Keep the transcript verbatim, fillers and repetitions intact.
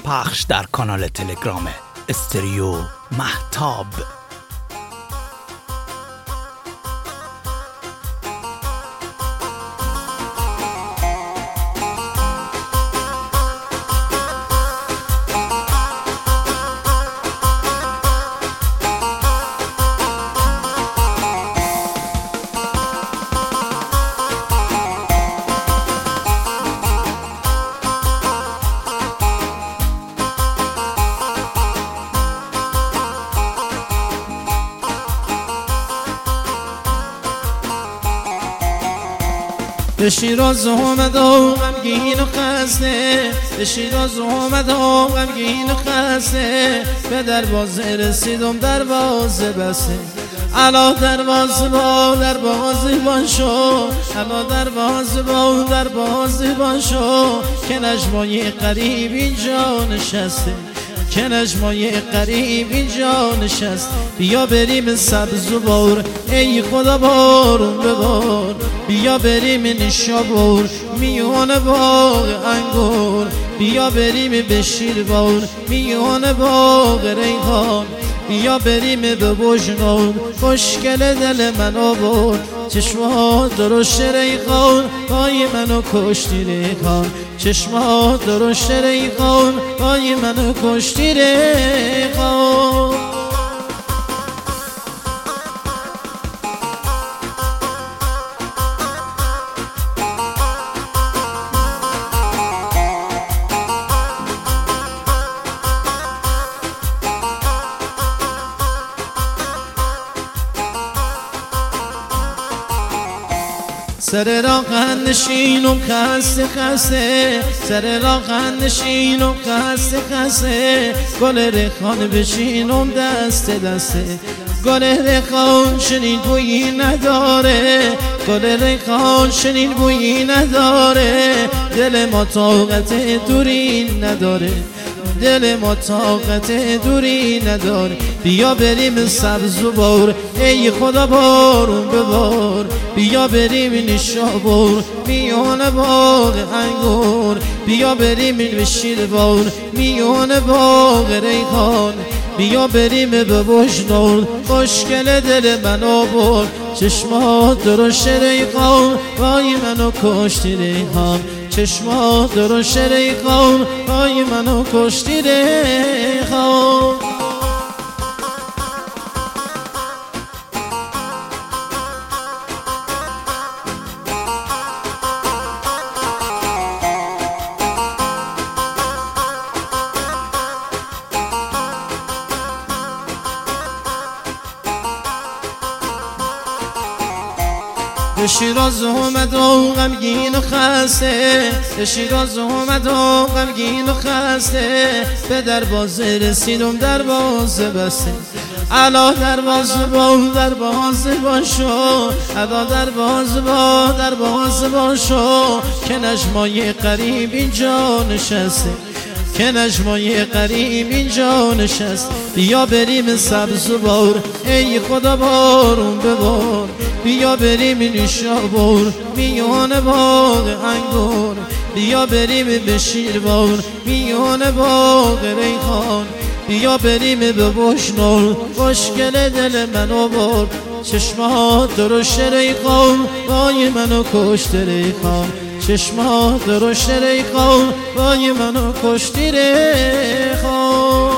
پخش در کانال تلگرام استریو مهتاب. به شیراز اومد و غمگین و خسته، به شیراز اومد و غمگین و خسته، به دروازه رسیدم دروازه بسته. الا دروازه با دروازه بان شو، الا دروازه با دروازه بان شو، که نجمای غریب اینجا نشسته، که نجمای غریب اینجا نشست. بیا بریم سبز و بار، ای خدا بارون ببار، بیا بریم نشابور میون باغ انگور، بیا بریم به شیروان میون باغ ریحان، بیا بریم به بجنون خوشگل دل من آورد، چشمات درشت ریحان پای منو کشتی ریحان، چشمات درشت ریحان پای منو کشتی ریحان. سر راه نشینم خسته خسته، سر راه نشینم خسته خسته، گل ریحان بشینم دست دسته، گل ریحان شنین بویی نداره، گل ریحان شنین بویی نداره، دل ما طاقت دوری نداره، دل ما طاقت دوری نداره. بیا بریم سبز و بار، ای خدا بارون ببار، بیا بریم نشابور میون باغ انگور، بیا بریم به شیروان میون باغ ریحان، بیا بریم به بجنون خوشگل دل من آورد، چشمات درشت ریحان پای منو کشتی ریحان، چشمات درشت ریحان پای منو کشتی ریحان. به شیراز اومد و غمگین و خسته، به شیراز اومد و غمگین و خسته، به دروازه رسیدم دروازه بسته. الا دروازه با دروازه بان شو، الا دروازه با دروازه بان شو، که نجمای غریب اینجا نشسته، که نجمای غریب اینجا نشست. بیا بریم سبز و بار، ای خدا بارون ببار، بیا بریم نشابور میون باغ انگور، بیا بریم به شیروان میون باغ ریحان، بیا بریم به بجنون خوشگل دل من آورد، چشمات درشت ریحان پای منو کشت ریحان، چشمات درشت ریحان پای منو کشتی ریحان.